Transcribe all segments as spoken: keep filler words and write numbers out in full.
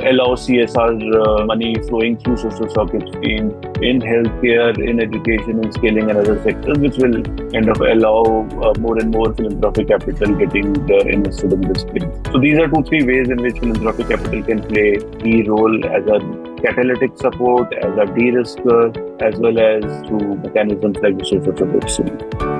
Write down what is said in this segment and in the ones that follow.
allow C S R uh, money flowing through social socket scheme in healthcare, in education, in scaling and other sectors, which will kind of allow uh, more and more philanthropic capital getting uh, invested in this space. So these are two, three ways in which philanthropic capital can play a key role as a catalytic support, as a de-risker, as well as through mechanisms like the social support scheme.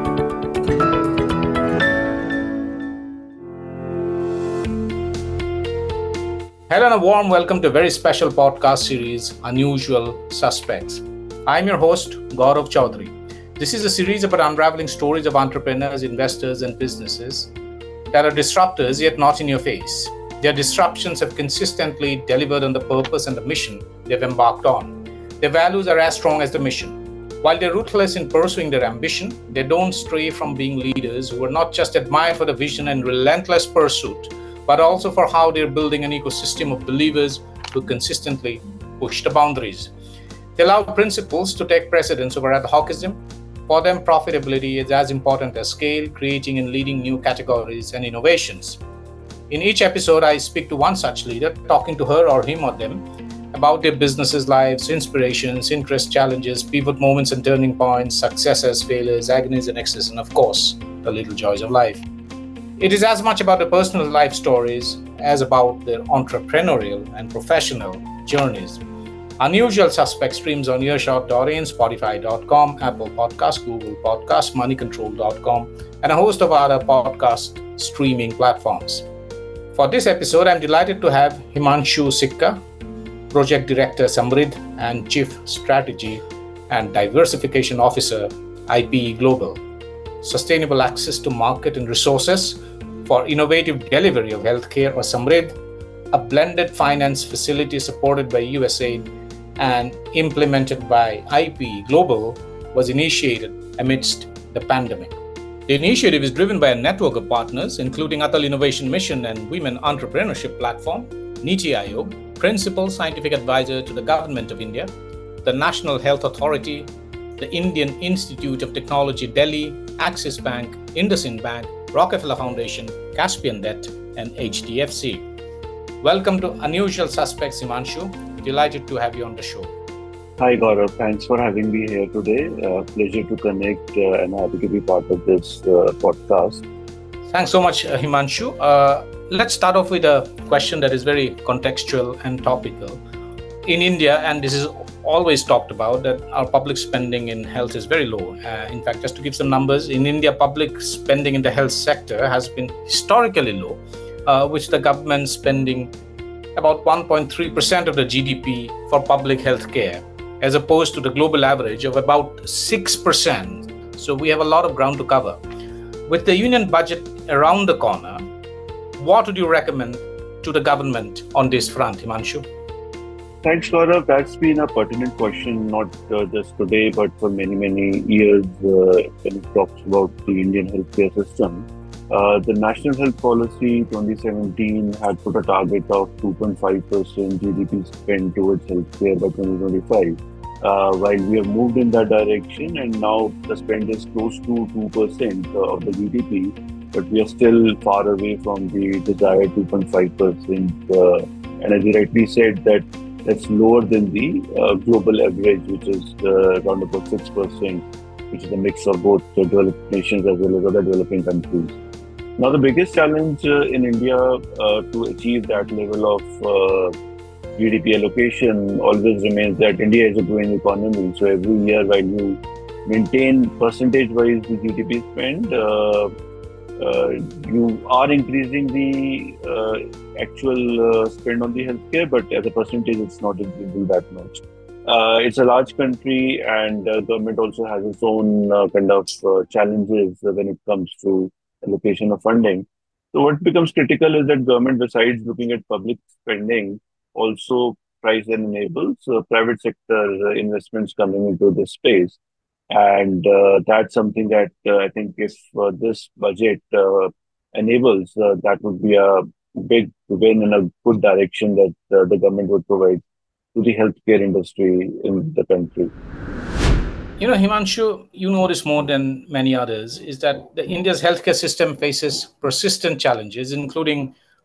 Hello and a warm welcome to a very special podcast series, Unusual Suspects. I'm your host, Gaurav Chaudhary. This is a series about unraveling stories of entrepreneurs, investors, and businesses that are disruptors yet not in your face. Their disruptions have consistently delivered on the purpose and the mission they've embarked on. Their values are as strong as the mission. While they're ruthless in pursuing their ambition, they don't stray from being leaders who are not just admired for the vision and relentless pursuit, but also for how they're building an ecosystem of believers who consistently push the boundaries. They allow principles to take precedence over ad hocism. For them, profitability is as important as scale, creating and leading new categories and innovations. In each episode, I speak to one such leader, talking to her or him or them about their businesses' lives, inspirations, interests, challenges, pivot moments and turning points, successes, failures, agonies and excess, and of course, the little joys of life. It is as much about their personal life stories as about their entrepreneurial and professional journeys. Unusual Suspects streams on earshot dot in, spotify dot com, Apple Podcasts, Google Podcasts, money control dot com, and a host of other podcast streaming platforms. For this episode, I'm delighted to have Himanshu Sikka, Project Director Samriddh and Chief Strategy and Diversification Officer, I P E Global. Sustainable access to market and resources for innovative delivery of healthcare, or Samriddh, a blended finance facility supported by U S A I D and implemented by I P E Global, was initiated amidst the pandemic. The initiative is driven by a network of partners, including Atal Innovation Mission and Women Entrepreneurship Platform, Niti Aayog, Principal Scientific Advisor to the Government of India, the National Health Authority, the Indian Institute of Technology Delhi, Axis Bank, IndusInd Bank, Rockefeller Foundation, Caspian Debt, and H D F C. Welcome to Unusual Suspects, Himanshu. Delighted to have you on the show. Hi Gaurav, thanks for having me here today. Uh, pleasure to connect uh, and happy to be part of this uh, podcast. Thanks so much, uh, Himanshu. Uh, let's start off with a question that is very contextual and topical. In India, and this is always talked about, that our public spending in health is very low. Uh, in fact, just to give some numbers, in India, public spending in the health sector has been historically low, uh, which the government spending about one point three percent of the G D P for public health care, as opposed to the global average of about six percent. So we have a lot of ground to cover. With the union budget around the corner, what would you recommend to the government on this front, Himanshu? Thanks, Gaurav. That's been a pertinent question, not uh, just today, but for many, many years uh, when it talks about the Indian healthcare system. Uh, the National Health Policy twenty seventeen had put a target of two point five percent G D P spend towards healthcare by twenty twenty-five. Uh, while we have moved in that direction, and now the spend is close to two percent of the G D P, but we are still far away from the desired two point five percent. Uh, and as you rightly said, that that's lower than the uh, global average, which is uh, around about six percent, which is a mix of both uh, developed nations as well as other developing countries. Now, the biggest challenge uh, in India uh, to achieve that level of uh, G D P allocation always remains that India is a growing economy. So every year, while you maintain percentage-wise the G D P spend, uh, uh, you are increasing the uh, actual uh, spend on the healthcare, but as a percentage, it's not increasing that much. Uh, it's a large country, and uh, government also has its own uh, kind of uh, challenges when it comes to allocation of funding. So what becomes critical is that government, besides looking at public spending, also tries and enables uh, private sector uh, investments coming into this space. And uh, that's something that uh, I think if uh, this budget uh, enables, uh, that would be a big win and a good direction that uh, the government would provide to the healthcare industry in the country. You know, Himanshu, you know this more than many others, is that the India's healthcare system faces persistent challenges, including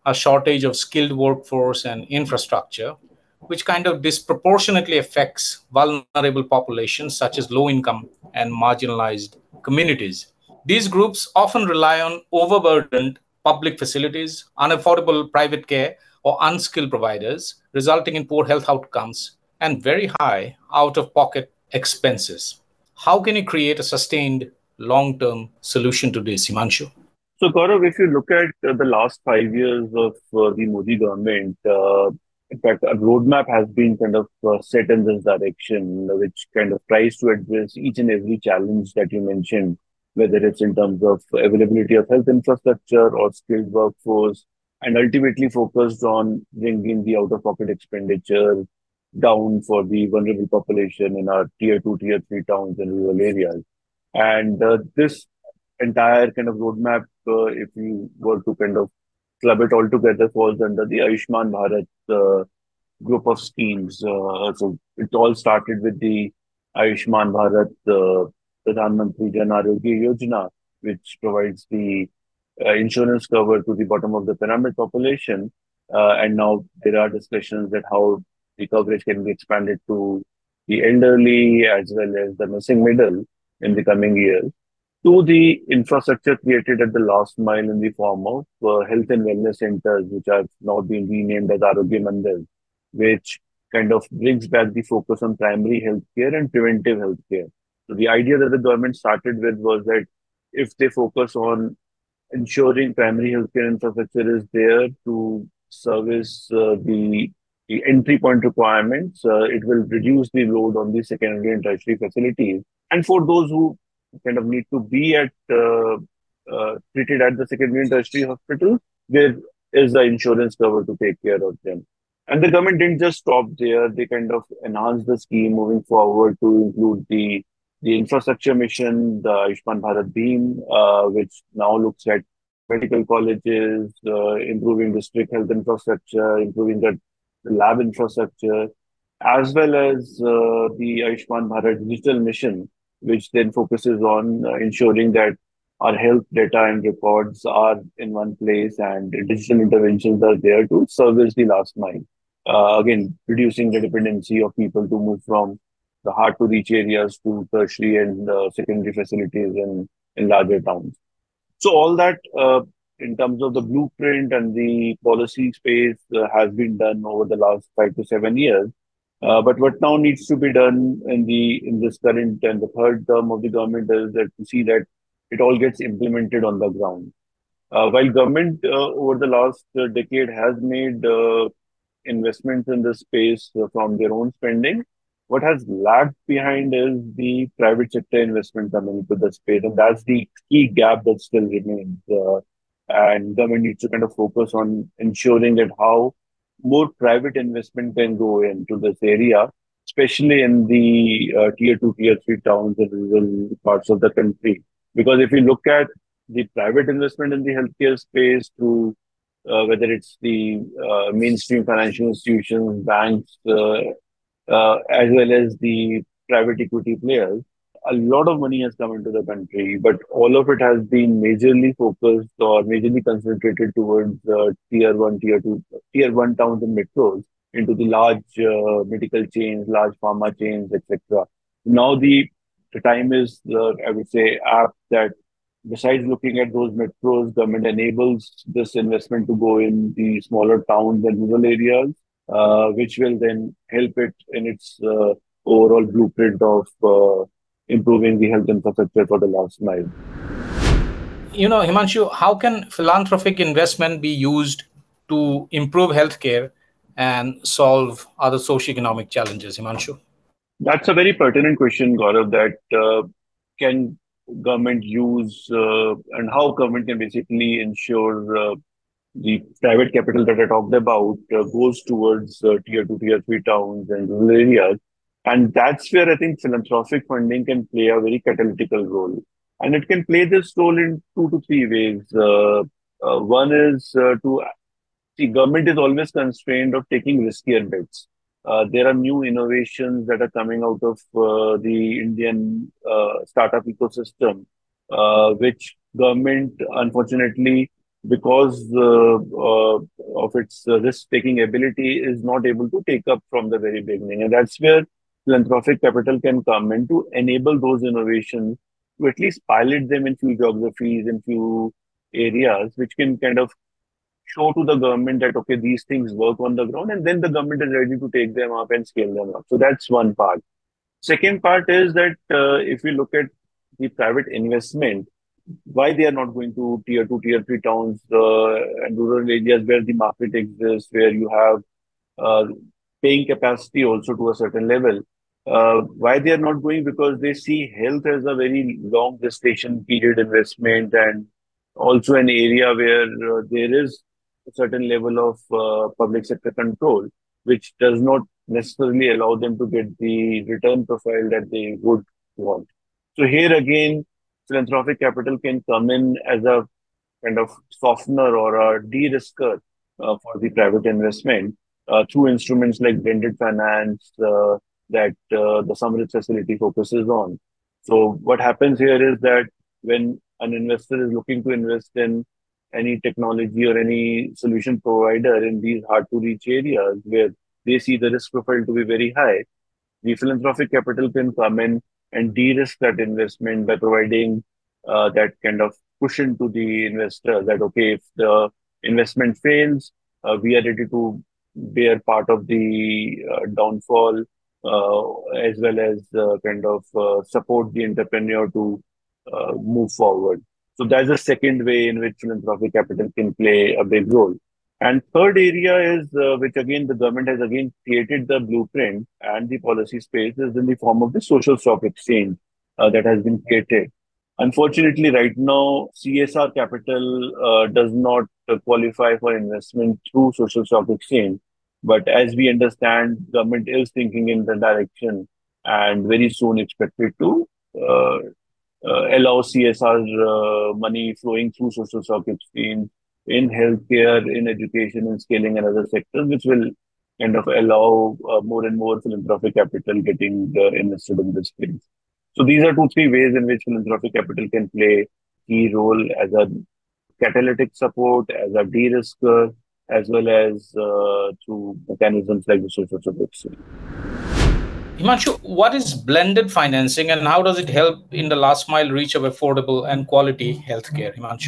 a shortage of skilled workforce and infrastructure, which kind of disproportionately affects vulnerable populations such as low income and marginalized communities. These groups often rely on overburdened public facilities, unaffordable private care, or unskilled providers, resulting in poor health outcomes and very high out of pocket expenses. How can you create a sustained long term solution to this, Himanshu? So, Gaurav, if you look at uh, the last five years of uh, the Modi government, uh, in fact, a roadmap has been kind of uh, set in this direction, which kind of tries to address each and every challenge that you mentioned, whether it's in terms of availability of health infrastructure or skilled workforce, and ultimately focused on bringing the out-of-pocket expenditure down for the vulnerable population in our tier two, tier three towns and rural areas. And uh, this entire kind of roadmap, uh, if you were to kind of club it all together, falls under the Ayushman Bharat uh, group of schemes. Uh, so it all started with the Ayushman Bharat uh, Pradhan Mantri Jan Arogya Yojana, which provides the uh, insurance cover to the bottom of the pyramid population. Uh, and now there are discussions that how the coverage can be expanded to the elderly as well as the missing middle in the coming years, to the infrastructure created at the last mile in the form of uh, health and wellness centers, which have now been renamed as Arogya Mandir, which kind of brings back the focus on primary healthcare and preventive healthcare. So the idea that the government started with was that if they focus on ensuring primary healthcare infrastructure is there to service uh, the the entry point requirements, uh, it will reduce the load on the secondary and tertiary facilities. And for those who kind of need to be at uh, uh, treated at the secondary and tertiary hospital, there is the insurance cover to take care of them. And the government didn't just stop there; they kind of enhanced the scheme moving forward to include the the infrastructure mission, the Ayushman Bharat Beam, uh, which now looks at medical colleges, uh, improving district health infrastructure, improving the, the lab infrastructure, as well as uh, the Ayushman Bharat digital mission, which then focuses on uh, ensuring that our health data and records are in one place and digital interventions are there to service the last mile. Uh, again, reducing the dependency of people to move from the hard to reach areas to tertiary and uh, secondary facilities in, in larger towns. So all that uh, in terms of the blueprint and the policy space uh, has been done over the last five to seven years. Uh, but what now needs to be done in the in this current and the third term of the government is that to see that it all gets implemented on the ground. Uh, while government uh, over the last uh, decade has made uh, investments in this space uh, from their own spending, what has lagged behind is the private sector investment coming into the space, and that's the key gap that still remains. Uh, and government needs to kind of focus on ensuring that how more private investment can go into this area, especially in the uh, tier two, tier three towns and rural parts of the country. Because if you look at the private investment in the healthcare space through uh, whether it's the uh, mainstream financial institutions, banks, uh, uh, as well as the private equity players, a lot of money has come into the country, but all of it has been majorly focused or majorly concentrated towards uh, tier one, tier two, tier one towns and metros into the large uh, medical chains, large pharma chains, et cetera. Now the the time is, uh, I would say, apt that besides looking at those metros, government enables this investment to go in the smaller towns and rural areas, uh, which will then help it in its uh, overall blueprint of uh, improving the health infrastructure for the last mile. You know, Himanshu, how can philanthropic investment be used to improve healthcare and solve other socioeconomic challenges, Himanshu? That's a very pertinent question, Gaurav, that uh, can government use uh, and how government can basically ensure uh, the private capital that I talked about uh, goes towards uh, tier two, tier three towns and rural areas. And that's where I think philanthropic funding can play a very catalytical role. And it can play this role in two to three ways. Uh, uh, one is uh, to see, government is always constrained of taking riskier bets. Uh, there are new innovations that are coming out of uh, the Indian uh, startup ecosystem, uh, which government unfortunately because uh, uh, of its uh, risk-taking ability, is not able to take up from the very beginning. And that's where philanthropic capital can come in to enable those innovations, to at least pilot them in few geographies, in few areas, which can kind of show to the government that, okay, these things work on the ground, and then the government is ready to take them up and scale them up. So that's one part. Second part is that uh, if we look at the private investment, why they are not going to tier two, tier three towns uh, and rural areas where the market exists, where you have uh, paying capacity also to a certain level. Uh, why they are not going? Because they see health as a very long gestation period investment, and also an area where uh, there is a certain level of uh, public sector control, which does not necessarily allow them to get the return profile that they would want. So here again, philanthropic capital can come in as a kind of softener or a de-risker uh, for the private investment uh, through instruments like blended finance uh, that uh, the Samrit facility focuses on. So what happens here is that when an investor is looking to invest in any technology or any solution provider in these hard to reach areas where they see the risk profile to be very high, the philanthropic capital can come in and de-risk that investment by providing uh, that kind of cushion to the investor that, okay, if the investment fails, uh, we are ready to bear part of the uh, downfall, uh, as well as uh, kind of uh, support the entrepreneur to uh, move forward. So that's the second way in which philanthropic capital can play a big role. And third area is, uh, which again the government has again created the blueprint and the policy space, is in the form of the social stock exchange uh, that has been created. Unfortunately, right now, C S R capital uh, does not uh, qualify for investment through social stock exchange. But as we understand, government is thinking in the direction, and very soon expected to uh, uh, allow C S R uh, money flowing through social stock exchange in healthcare, in education, in scaling and other sectors, which will kind of allow uh, more and more philanthropic capital getting uh, invested in this space. So these are two, three ways in which philanthropic capital can play key role as a catalytic support, as a de-risker, as well as uh, through mechanisms like the social support. Himanshu, what is blended financing and how does it help in the last mile reach of affordable and quality healthcare? Himanshu.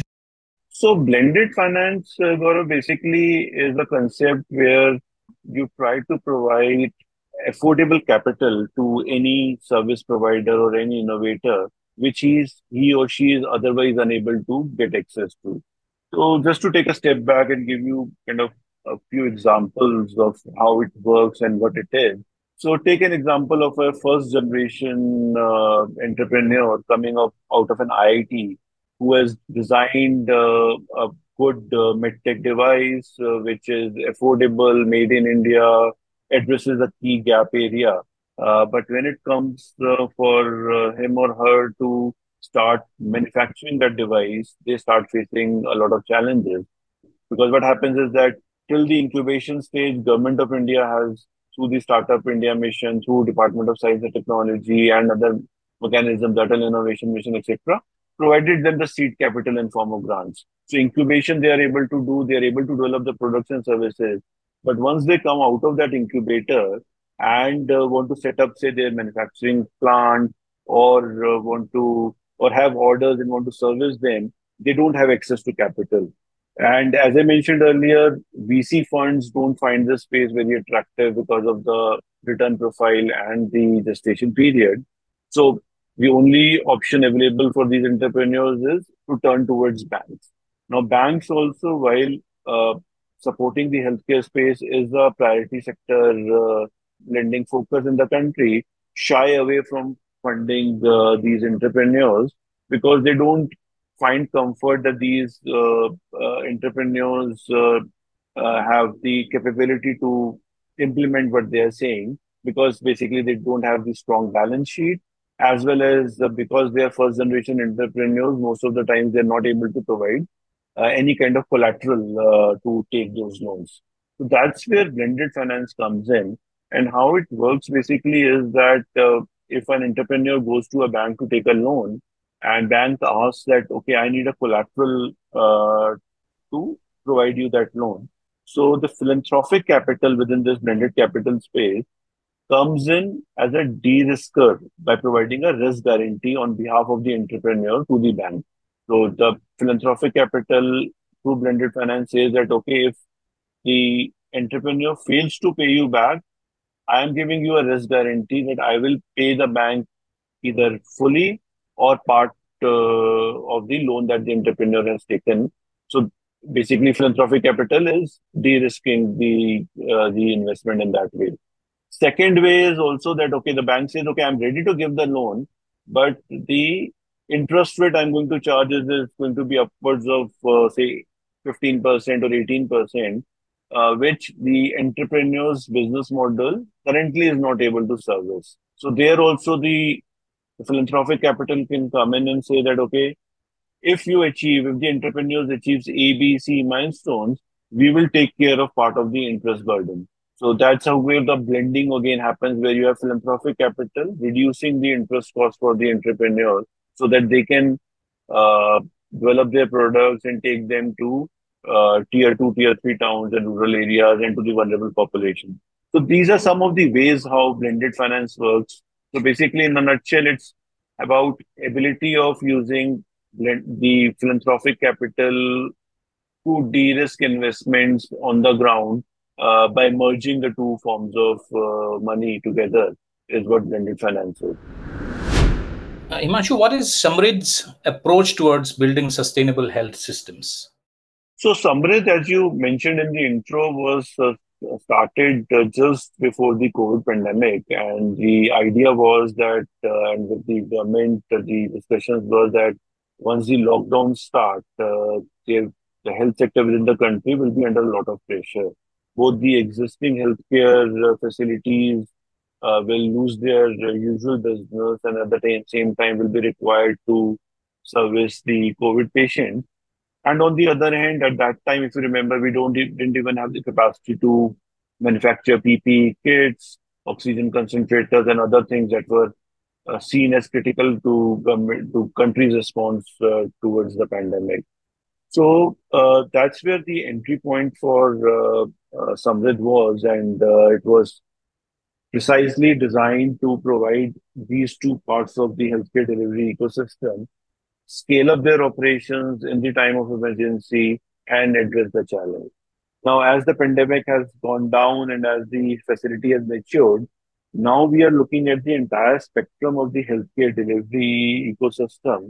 So blended finance, uh, Gaurav, basically is a concept where you try to provide affordable capital to any service provider or any innovator, which is he or she is otherwise unable to get access to. So just to take a step back and give you kind of a few examples of how it works and what it is. So take an example of a first generation uh, entrepreneur coming up out of an I I T who has designed uh, a good uh, medtech device, uh, which is affordable, made in India, addresses a key gap area. Uh, but when it comes uh, for uh, him or her to start manufacturing that device, they start facing a lot of challenges. Because what happens is that till the incubation stage, Government of India has, through the Startup India Mission, through Department of Science and Technology and other mechanisms, Atal Innovation Mission, et cetera, provided them the seed capital in form of grants. So incubation they are able to do, they are able to develop the products and services. But once they come out of that incubator and uh, want to set up, say, their manufacturing plant, or uh, want to, or have orders and want to service them, they don't have access to capital. And as I mentioned earlier, V C funds don't find this space very attractive because of the return profile and the gestation period. So the only option available for these entrepreneurs is to turn towards banks. Now, banks also, while uh, supporting the healthcare space is a priority sector uh, lending focus in the country, shy away from funding uh, these entrepreneurs because they don't find comfort that these uh, uh, entrepreneurs uh, uh, have the capability to implement what they are saying, because basically they don't have the strong balance sheet, as well as uh, because they are first generation entrepreneurs, most of the times they're not able to provide uh, any kind of collateral uh, to take those loans. So that's where blended finance comes in. And how it works basically is that uh, if an entrepreneur goes to a bank to take a loan, and bank asks that, okay, I need a collateral uh, to provide you that loan. So the philanthropic capital within this blended capital space comes in as a de-risker by providing a risk guarantee on behalf of the entrepreneur to the bank. So the philanthropic capital through blended finance says that, okay, if the entrepreneur fails to pay you back, I am giving you a risk guarantee that I will pay the bank either fully or part uh, of the loan that the entrepreneur has taken. So basically, philanthropic capital is de-risking the uh, the investment in that way. Second way is also that, okay, the bank says, okay, I'm ready to give the loan, but the interest rate I'm going to charge is, is going to be upwards of, uh, say, fifteen percent or eighteen percent, uh, which the entrepreneur's business model currently is not able to service. So there also the, the philanthropic capital can come in and say that, okay, if you achieve, if the entrepreneurs achieves A, B, C milestones, we will take care of part of the interest burden. So that's how where the blending again happens, where you have philanthropic capital reducing the interest cost for the entrepreneur so that they can uh, develop their products and take them to uh, tier two, tier three towns and rural areas and to the vulnerable population. So these are some of the ways how blended finance works. So basically, in a nutshell, it's about ability of using blend, the philanthropic capital to de-risk investments on the ground uh, by merging the two forms of uh, money together is what blended finance is. Uh, Himanshu, what is Samridh's approach towards building sustainable health systems? So Samridh, as you mentioned in the intro, was uh, started uh, just before the COVID pandemic. And the idea was that, uh, and with the government, uh, the discussions were that once the lockdowns start, uh, the health sector within the country will be under a lot of pressure. Both the existing healthcare uh, facilities uh, will lose their uh, usual business and at the t- same time will be required to service the COVID patients. And on the other hand, at that time, if you remember, we don't e- didn't even have the capacity to manufacture P P E kits, oxygen concentrators, and other things that were uh, seen as critical to government to country's response uh, towards the pandemic. So uh, that's where the entry point for uh, uh, Samridh was, and uh, it was precisely designed to provide these two parts of the healthcare delivery ecosystem, scale up their operations in the time of emergency, and address the challenge. Now, as the pandemic has gone down and as the facility has matured, now we are looking at the entire spectrum of the healthcare delivery ecosystem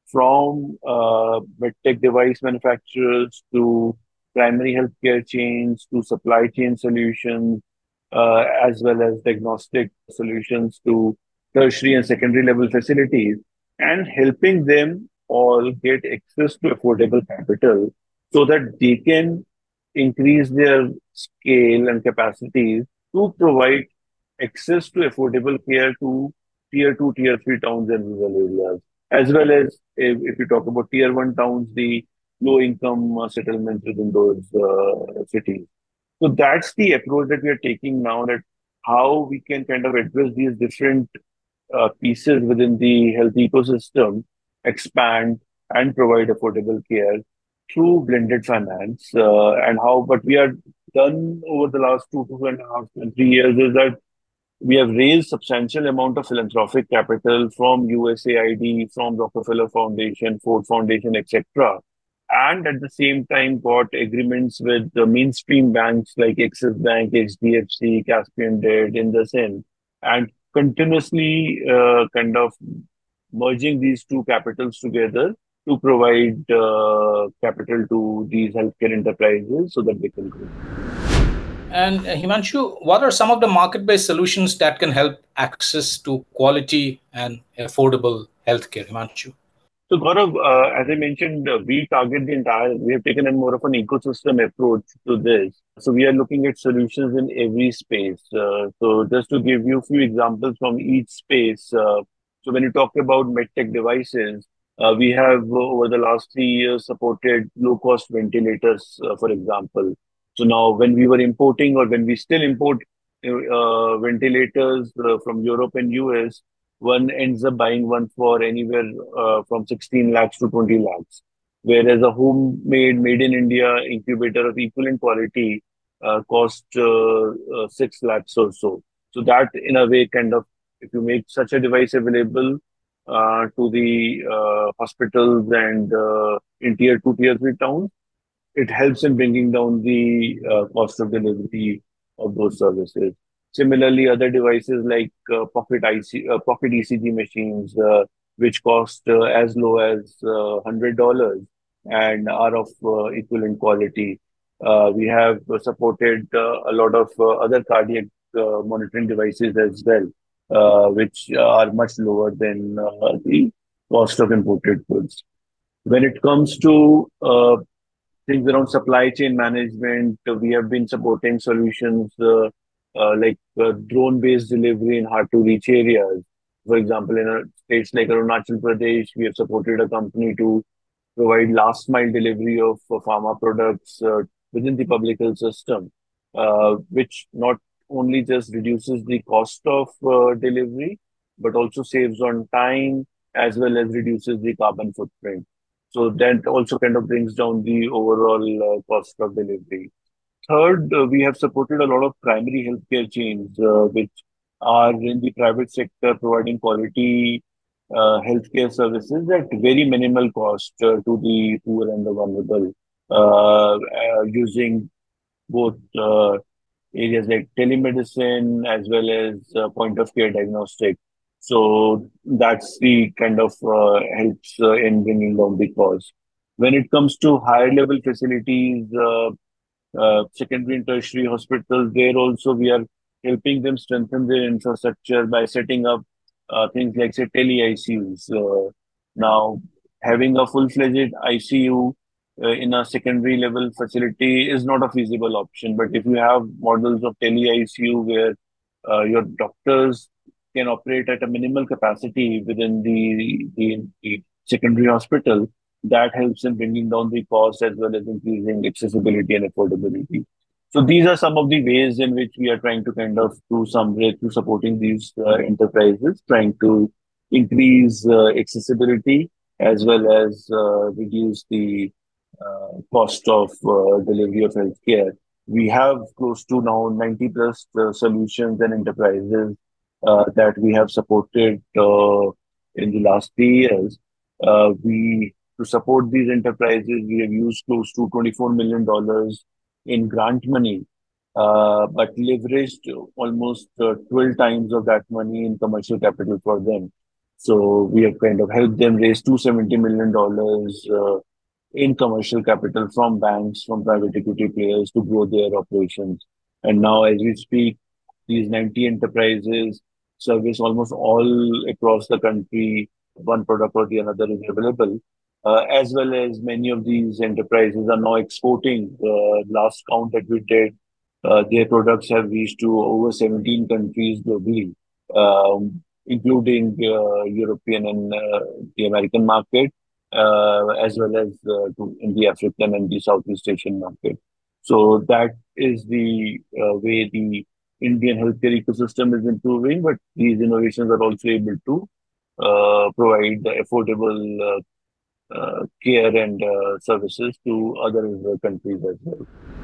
from uh, medtech device manufacturers to primary healthcare chains to supply chain solutions, uh, as well as diagnostic solutions to tertiary and secondary level facilities, and helping them all get access to affordable capital so that they can increase their scale and capacities to provide access to affordable care to tier two, tier three towns and rural areas, as well as if, if you talk about tier one towns, the low income uh, settlements within those uh, cities. So that's the approach that we are taking now, that how we can kind of address these different uh, pieces within the health ecosystem, expand and provide affordable care through blended finance. Uh, and how, what we have done over the last two, two and a half, and three years is that we have raised substantial amount of philanthropic capital from U S A I D, from Rockefeller Foundation, Ford Foundation, et cetera. And at the same time, got agreements with the mainstream banks like Axis Bank, H D F C, Caspian Debt, IndusInd, and continuously uh, kind of merging these two capitals together to provide uh, capital to these healthcare enterprises so that they can grow. And uh, Himanshu, what are some of the market-based solutions that can help access to quality and affordable healthcare, Himanshu? So Gaurav, uh, as I mentioned, uh, we target the entire, we have taken a more of an ecosystem approach to this. So we are looking at solutions in every space. Uh, so just to give you a few examples from each space. Uh, so when you talk about medtech devices, uh, we have uh, over the last three years supported low-cost ventilators, uh, for example. So now when we were importing or when we still import uh, ventilators uh, from Europe and U S, one ends up buying one for anywhere uh, from sixteen lakhs to twenty lakhs. whereas a homemade, made in India incubator of equivalent quality uh, cost uh, uh, six lakhs or so. So that, in a way, kind of, if you make such a device available uh, to the uh, hospitals and uh, in tier two, tier three towns, it helps in bringing down the uh, cost of delivery of those services. Similarly, other devices like uh, pocket I C, uh, pocket E C G machines, uh, which cost uh, as low as uh, one hundred dollars and are of uh, equivalent quality. Uh, we have uh, supported uh, a lot of uh, other cardiac uh, monitoring devices as well, uh, which are much lower than uh, the cost of imported goods. When it comes to uh, things around supply chain management. uh, We have been supporting solutions uh, uh, like uh, drone-based delivery in hard-to-reach areas. For example, in uh, states like Arunachal Pradesh, we have supported a company to provide last-mile delivery of uh, pharma products uh, within the public health system, uh, which not only just reduces the cost of uh, delivery, but also saves on time as well as reduces the carbon footprint. So that also kind of brings down the overall uh, cost of delivery. Third, uh, we have supported a lot of primary healthcare chains, uh, which are in the private sector providing quality uh, healthcare services at very minimal cost uh, to the poor and the vulnerable, uh, uh, using both uh, areas like telemedicine as well as uh, point of care diagnostic. So that's the kind of uh, helps uh, in bringing down the cost. When it comes to higher level facilities, uh, uh, secondary and tertiary hospitals, there also we are helping them strengthen their infrastructure by setting up uh, things like, say, tele-I C Us. Uh, now, having a full-fledged I C U uh, in a secondary level facility is not a feasible option. But if you have models of tele-I C U where uh, your doctors can operate at a minimal capacity within the, the, the secondary hospital, that helps in bringing down the cost as well as increasing accessibility and affordability. So these are some of the ways in which we are trying to kind of do some way through supporting these uh, enterprises, trying to increase uh, accessibility as well as uh, reduce the uh, cost of uh, delivery of healthcare. We have close to now ninety plus uh, solutions and enterprises uh, that we have supported uh, in the last three years. Uh, we to support these enterprises, we have used close to twenty-four million dollars in grant money, uh, but leveraged almost uh, twelve times of that money in commercial capital for them. So we have kind of helped them raise two hundred seventy million dollars uh, in commercial capital from banks, from private equity players to grow their operations. And now, as we speak, these ninety enterprises service almost all across the country. One product or the another is available. Uh, as well as many of these enterprises are now exporting. Uh, last count that we did, uh, their products have reached to over seventeen countries globally, um, including uh, European and uh, the American market, uh, as well as uh, to, in the African and the Southeast Asian market. So that is the uh, way the Indian healthcare ecosystem is improving, but these innovations are also able to uh, provide the affordable uh, uh, care and uh, services to other uh, countries as well.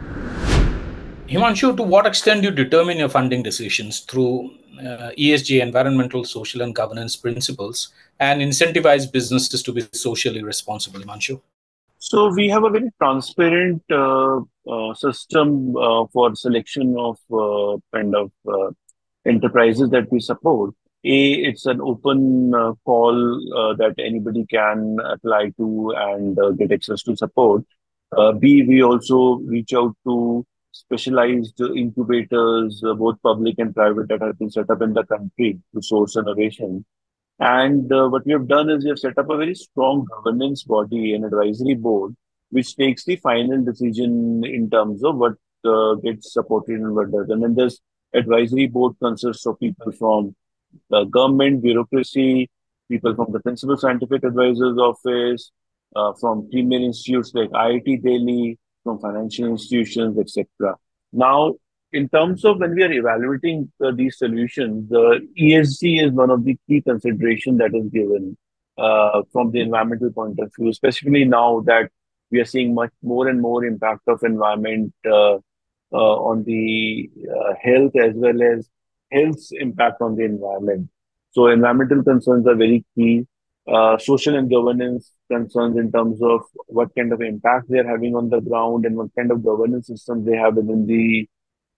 Himanshu, to what extent do you determine your funding decisions through uh, E S G, environmental, social, and governance principles, and incentivize businesses to be socially responsible, Himanshu? So we have a very transparent uh, uh, system uh, for selection of uh, kind of uh, enterprises that we support. A, it's an open uh, call uh, that anybody can apply to and uh, get access to support. Uh, B, we also reach out to specialized incubators, uh, both public and private, that have been set up in the country to source innovation. And uh, what we have done is we have set up a very strong governance body, an advisory board, which takes the final decision in terms of what uh, gets supported and what doesn't. And this advisory board consists of people from the government, bureaucracy, people from the Principal Scientific Advisors Office, uh, from premier institutes like I I T Delhi, from financial institutions, et cetera. Now, in terms of when we are evaluating uh, these solutions, the E S G is one of the key consideration that is given uh, from the environmental point of view, especially now that we are seeing much more and more impact of environment uh, uh, on the uh, health as well as health's impact on the environment. So environmental concerns are very key. Uh, social and governance concerns in terms of what kind of impact they're having on the ground and what kind of governance systems they have within the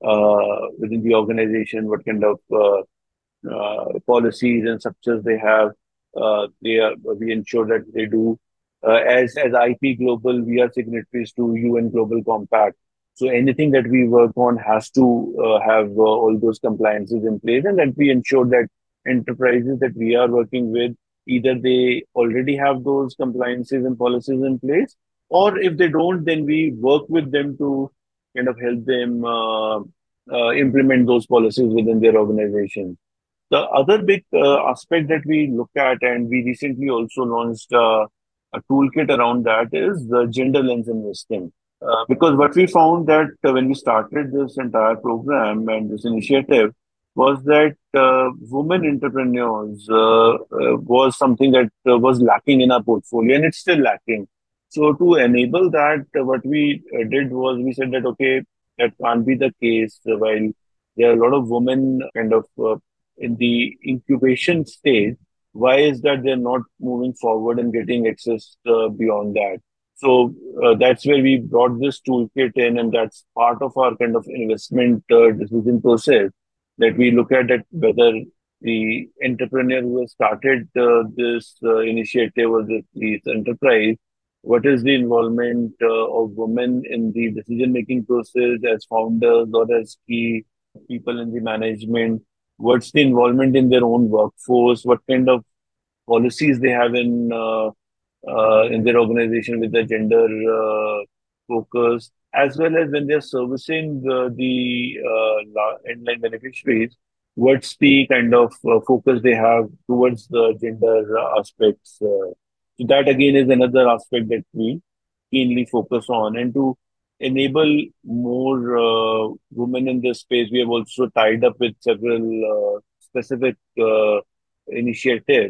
uh, within the organization, what kind of uh, uh, policies and structures they have. Uh, they are, we ensure that they do. Uh, as as I P Global, we are signatories to U N Global Compact. So anything that we work on has to uh, have uh, all those compliances in place, and that we ensure that enterprises that we are working with, either they already have those compliances and policies in place, or if they don't, then we work with them to kind of help them uh, uh, implement those policies within their organization. The other big uh, aspect that we look at, and we recently also launched uh, a toolkit around that, is the gender lens investing. Uh, because what we found that uh, when we started this entire program and this initiative was that uh, women entrepreneurs uh, uh, was something that uh, was lacking in our portfolio, and it's still lacking. So to enable that, uh, what we uh, did was we said that okay, that can't be the case. Uh, while there are a lot of women kind of uh, in the incubation stage, why is that they're not moving forward and getting access uh, beyond that? So uh, that's where we brought this toolkit in, and that's part of our kind of investment uh, decision process, that we look at it whether the entrepreneur who has started uh, this uh, initiative or this, this enterprise, what is the involvement uh, of women in the decision making process as founders or as key people in the management? What's the involvement in their own workforce? What kind of policies they have in uh, uh, in their organization with the gender uh, focus, as well as when they're servicing the, the uh, la- endline beneficiaries, what's the kind of uh, focus they have towards the gender uh, aspects. Uh, so that again is another aspect that we keenly focus on. And to enable more uh, women in this space, we have also tied up with several uh, specific uh, initiatives.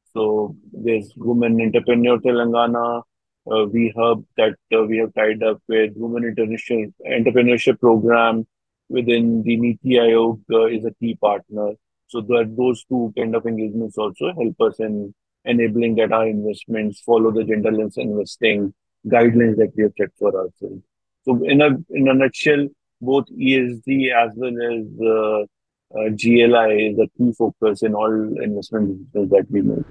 So there's Women Entrepreneur Telangana, uh, we hub that uh, we have tied up with Women International Entrepreneurship Program within the Niti Aayog uh, is a key partner. So that those two kind of engagements also help us in enabling that our investments follow the gender lens investing guidelines that we have set for ourselves. So in a in a nutshell, both E S G as well as uh, uh, G L I is a key focus in all investment decisions that we make.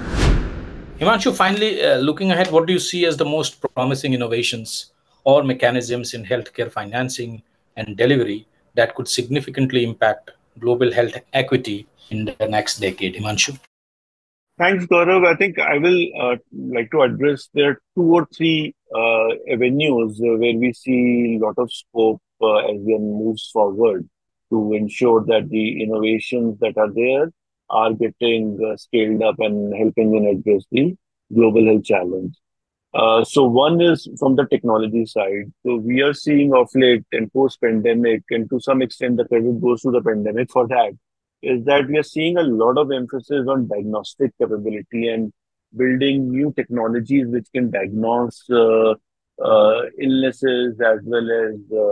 Himanshu, finally, uh, looking ahead, what do you see as the most promising innovations or mechanisms in healthcare financing and delivery that could significantly impact global health equity in the next decade, Himanshu? Thanks, Gaurav. I think I will uh, like to address there are two or three uh, avenues uh, where we see a lot of scope uh, as we move forward to ensure that the innovations that are there are getting uh, scaled up and helping in address the global health challenge. Uh, so one is from the technology side. So we are seeing of late and post-pandemic, and to some extent the credit goes to the pandemic for that, is that we are seeing a lot of emphasis on diagnostic capability and building new technologies which can diagnose uh, uh, illnesses as well as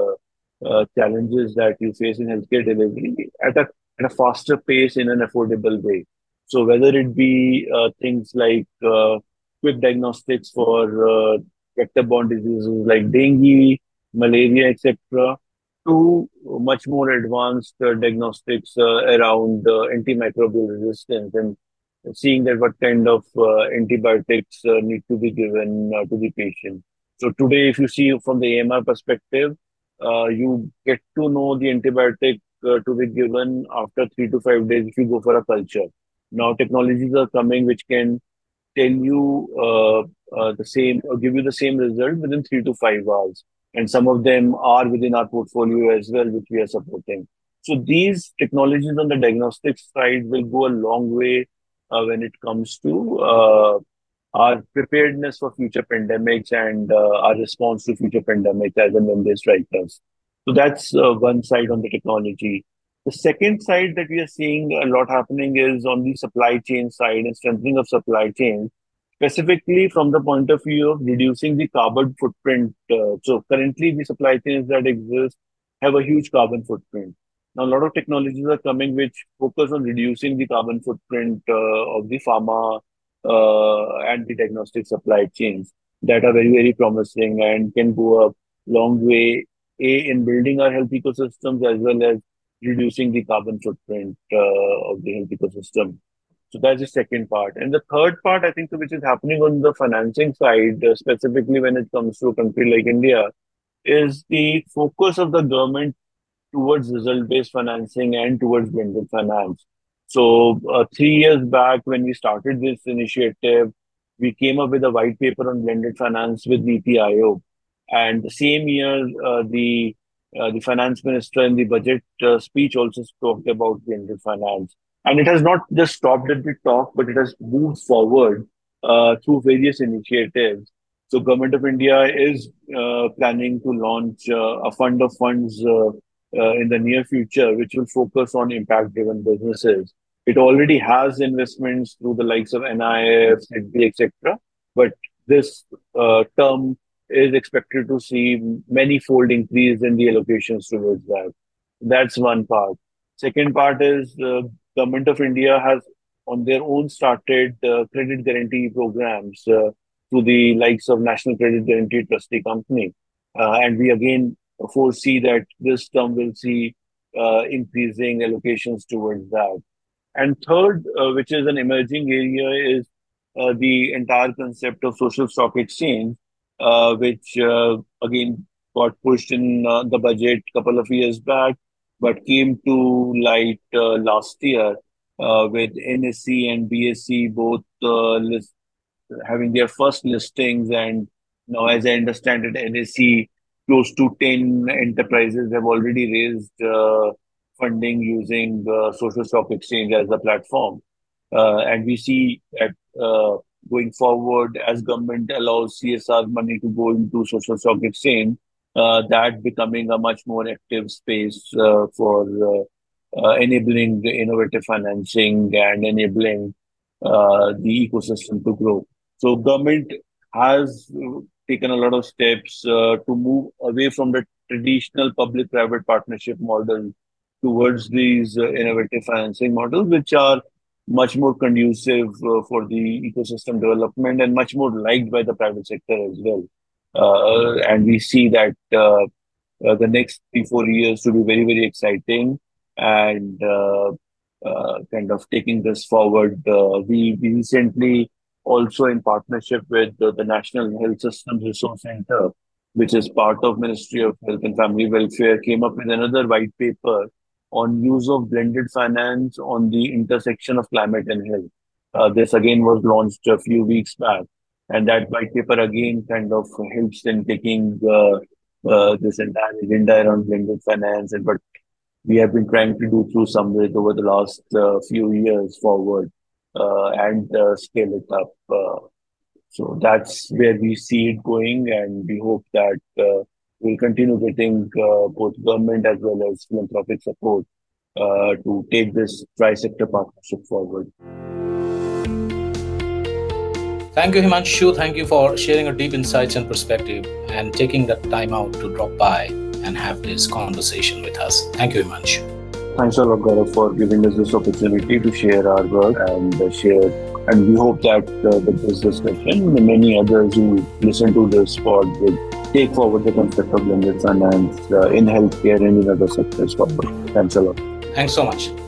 uh, uh, challenges that you face in healthcare delivery at a, at a faster pace in an affordable way. So whether it be uh, things like uh, quick diagnostics for uh, vector-borne diseases like dengue, malaria, et cetera, to much more advanced uh, diagnostics uh, around uh, antimicrobial resistance and seeing that what kind of uh, antibiotics uh, need to be given uh, to the patient. So today, if you see from the A M R perspective, uh, you get to know the antibiotic uh, to be given after three to five days if you go for a culture. Now technologies are coming which can tell you uh, uh, the same or give you the same result within three to five hours. And some of them are within our portfolio as well, which we are supporting. So these technologies on the diagnostics side will go a long way uh, when it comes to uh, our preparedness for future pandemics and uh, our response to future pandemics as and when they strike us. So that's uh, one side on the technology. The second side that we are seeing a lot happening is on the supply chain side and strengthening of supply chain. specifically from the point of view of reducing the carbon footprint. Uh, so currently, the supply chains that exist have a huge carbon footprint. Now, a lot of technologies are coming which focus on reducing the carbon footprint uh, of the pharma uh, and the diagnostic supply chains that are very, very promising and can go a long way, A, in building our health ecosystems as well as reducing the carbon footprint uh, of the health ecosystem. So that's the second part. And the third part, I think, which is happening on the financing side, uh, specifically when it comes to a country like India, is the focus of the government towards result-based financing and towards blended finance. So uh, three years back, when we started this initiative, we came up with a white paper on blended finance with Niti Aayog. And the same year, uh, the uh, the finance minister in the budget uh, speech also talked about blended finance. And it has not just stopped at the talk, but it has moved forward uh, through various initiatives. So, Government of India is uh, planning to launch uh, a fund of funds uh, uh, in the near future, which will focus on impact-driven businesses. It already has investments through the likes of N I F, SIDBI, et cetera. But this uh, term is expected to see many-fold increase in the allocations towards that. That's one part. Second part is uh, Government of India has on their own started uh, credit guarantee programs uh, to the likes of National Credit Guarantee Trustee Company. Uh, and we again foresee that this term will see uh, increasing allocations towards that. And third, uh, which is an emerging area, is uh, the entire concept of social stock exchange, uh, which uh, again got pushed in uh, the budget a couple of years back, but came to light uh, last year uh, with N S E and B S E both uh, list, having their first listings. And now, as I understand it, N S E, close to ten enterprises have already raised uh, funding using uh, social stock exchange as a platform. Uh, and we see that uh, going forward, as government allows C S R money to go into social stock exchange, uh, that becoming a much more active space uh, for uh, uh, enabling the innovative financing and enabling uh, the ecosystem to grow. So government has uh, taken a lot of steps uh, to move away from the traditional public-private partnership model towards these uh, innovative financing models, which are much more conducive uh, for the ecosystem development and much more liked by the private sector as well. Uh, and we see that uh, uh, the next three, four years to be very, very exciting and uh, uh, kind of taking this forward. Uh, we, we recently also in partnership with uh, the National Health Systems Resource Center, which is part of Ministry of Health and Family Welfare, came up with another white paper on use of blended finance on the intersection of climate and health. Uh, this again was launched a few weeks back. And that white paper again kind of helps in taking uh, uh, this entire agenda around blended finance and what we have been trying to do through Samrit over the last uh, few years forward uh, and uh, scale it up. Uh, so that's where we see it going, and we hope that uh, we'll continue getting uh, both government as well as philanthropic support uh, to take this tri-sector partnership forward. Thank you, Himanshu. Thank you for sharing your deep insights and perspective and taking the time out to drop by and have this conversation with us. Thank you, Himanshu. Thanks a lot, Gaurav, for giving us this opportunity to share our work and uh, share. And we hope that uh, the business discussion and many others who listen to this pod will take forward the concept of blended finance uh, in healthcare and in other sectors forward. Thanks a lot. Thanks so much.